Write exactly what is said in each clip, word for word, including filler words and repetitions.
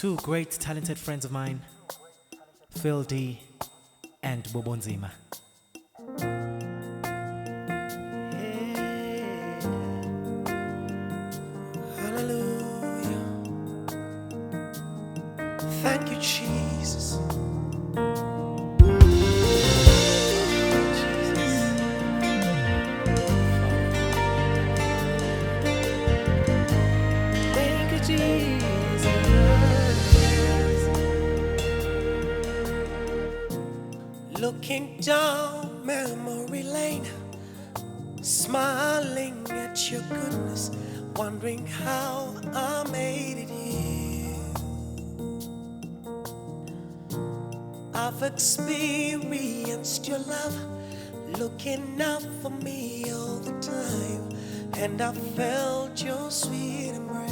two great talented friends of mine, Phil D and Bobonzima. Hallelujah. Thank you, Jesus. Thank you, Jesus. Looking down memory lane, smiling at your goodness, wondering how I made it here. I've experienced your love, looking out for me all the time, and I felt your sweet embrace.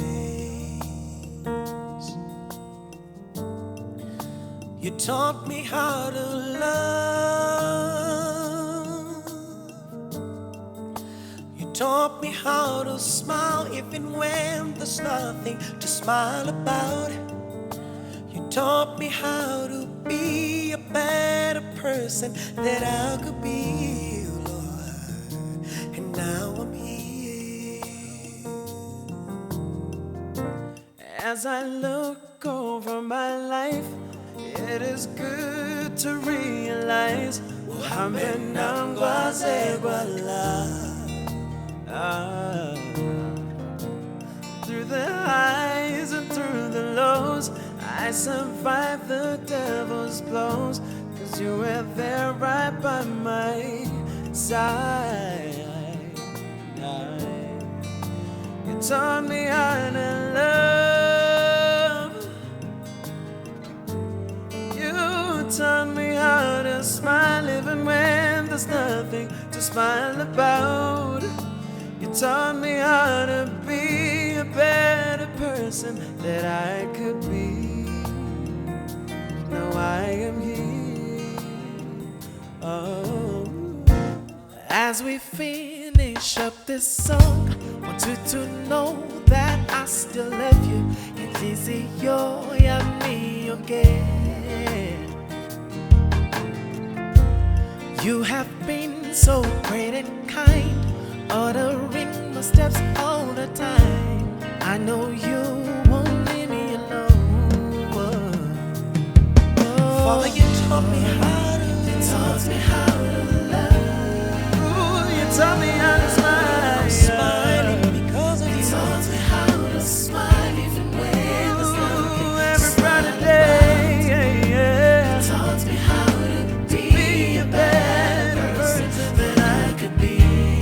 You taught me how to love. You taught me how to smile even when there's nothing to smile about. You taught me how to be a better person that I could be, Lord. And now I'm here. As I look over my life, it is good to realize ah, through the highs and through the lows, I survived the devil's blows, 'cause you were there right by my side. You taught me how to love. You taught me how to smile even when there's nothing to smile about. You taught me how to be a better person that I could be. Now I am here. Oh. As we finish up this song, want you to know that I still love you. It's easy, yo, yeah, me, again. You have been so great and kind, ordering my steps all the time. I know you won't leave me alone. Oh. Father, you taught me how to You taught me how to love. Ooh, you taught me how to smile. I'm smiling because of you. You taught me how to smile even when there's nothing. Every brighter day, yeah, yeah. You taught me how to be, be a better person than I could be.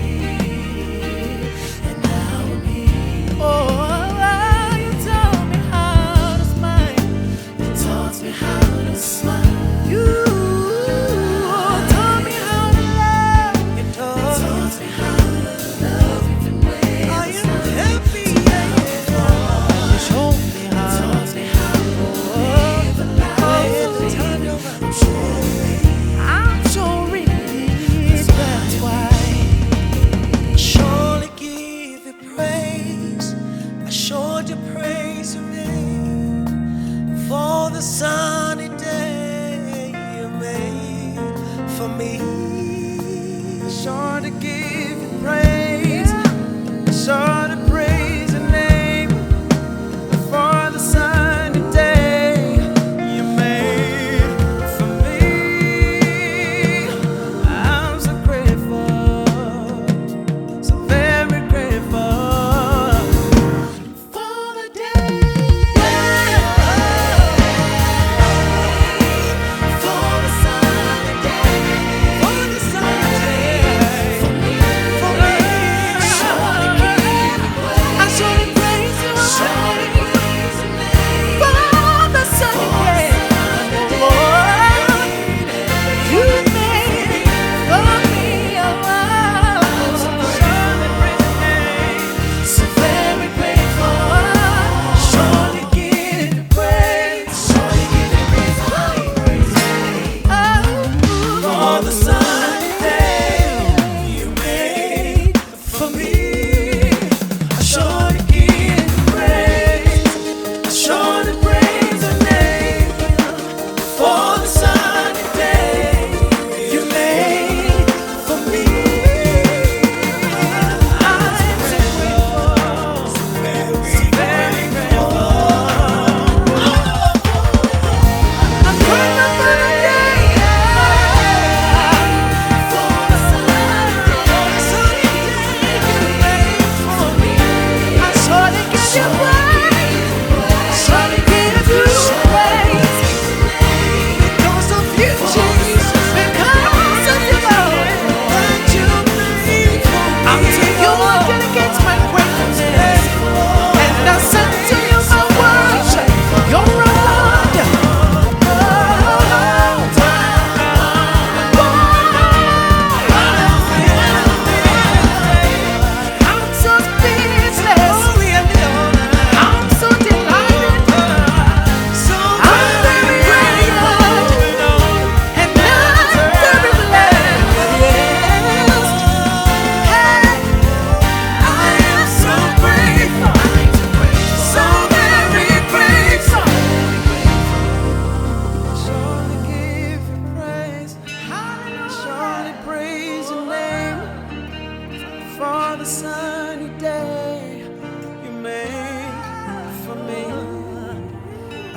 And now I'm here. Oh, you taught me how to smile. You taught me how to smile. You taught me how to love. You taught me how to love even when I am happy. You showed me how. You taught me how to live a life. I'm sure. I'm sure it is. That's why I surely give you praise. I sure do praise your name for the sunny day you made for me. I sure to give you praise. I sure to praise your name for the sunny day you made for me. I'm so grateful, so very grateful for the day, for the sunny day, for the sunny day for me.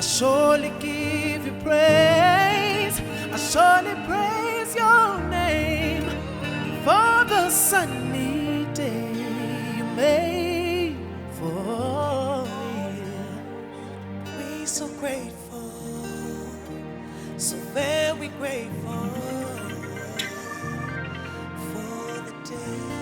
surely give you praise. I surely praise your name for the sunny day you made for me. We so grateful, so very grateful for the day.